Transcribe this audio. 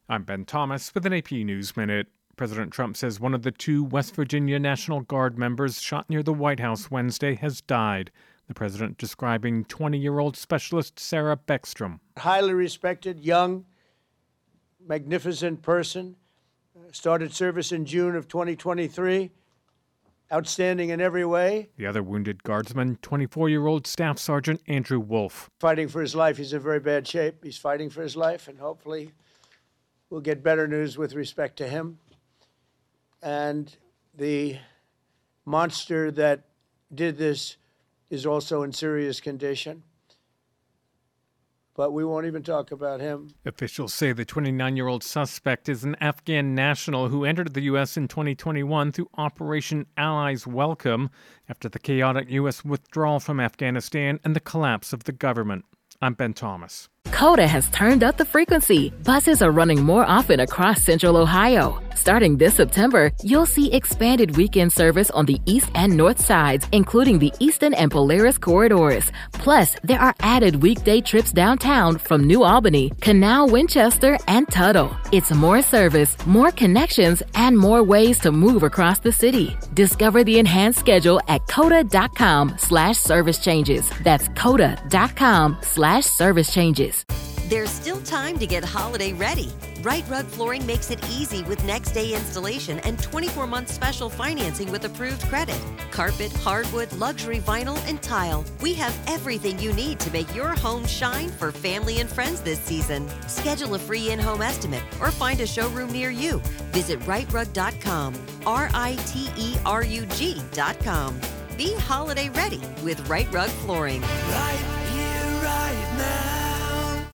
I'm Ben Thomas with an AP News Minute. President Trump says one of the two West Virginia National Guard members shot near the White House Wednesday has died. The president describing 20-year-old specialist Sarah Beckstrom. Highly respected, young, magnificent person. Started service in June of 2023. Outstanding in every way. The other wounded guardsman, 24-year-old Staff Sergeant Andrew Wolf. Fighting for his life. He's in very bad shape. He's fighting for his life, and hopefully we'll get better news with respect to him. And the monster that did this is also in serious condition. But we won't even talk about him. Officials say the 29-year-old suspect is an Afghan national who entered the U.S. in 2021 through Operation Allies Welcome after the chaotic U.S. withdrawal from Afghanistan and the collapse of the government. I'm Ben Thomas. Coda has turned up the frequency. Buses are running more often across Central Ohio. Starting this September, you'll see expanded weekend service on the east and north sides, including the Eastern and Polaris corridors. Plus, there are added weekday trips downtown from New Albany, Canal, Winchester, and Tuttle. It's more service, more connections, and more ways to move across the city. Discover the enhanced schedule at coda.com/service changes. That's coda.com/service changes. There's still time to get holiday ready. Right Rug Flooring makes it easy with next day installation and 24-month special financing with approved credit. Carpet, hardwood, luxury vinyl, and tile. We have everything you need to make your home shine for family and friends this season. Schedule a free in-home estimate or find a showroom near you. Visit rightrug.com, RITERUG.com. Be holiday ready with Right Rug Flooring. Right